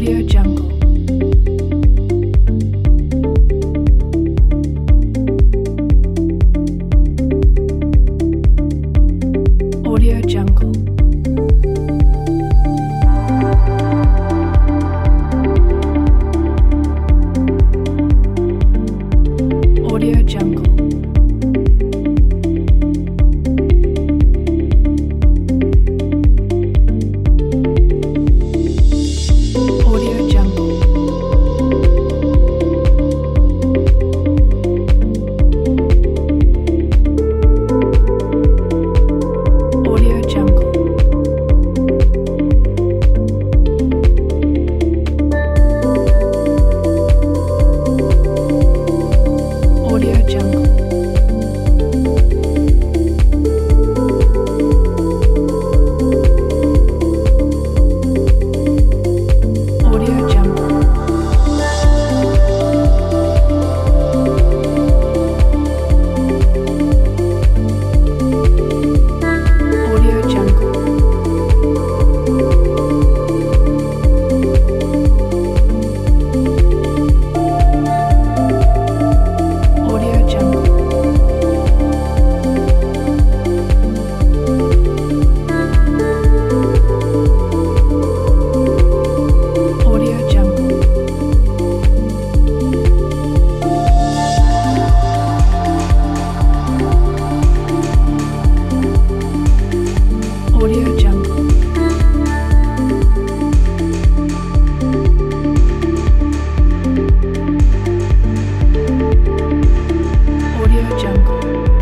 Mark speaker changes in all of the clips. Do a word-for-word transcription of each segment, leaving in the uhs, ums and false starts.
Speaker 1: Audio Jungle. Audio Jungle. Audio Jungle. Audio Jungle. Audio Jungle. Audio Jungle. Audio Jungle. Audio Jungle. Audio Jungle. Audio Jungle. Audio Jungle. Audio Jungle.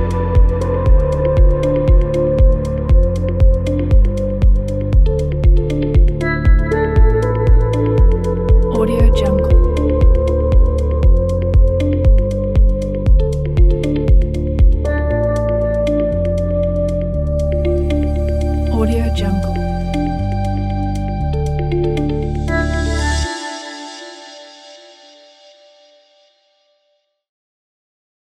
Speaker 1: Audio Jungle. Audio Jungle.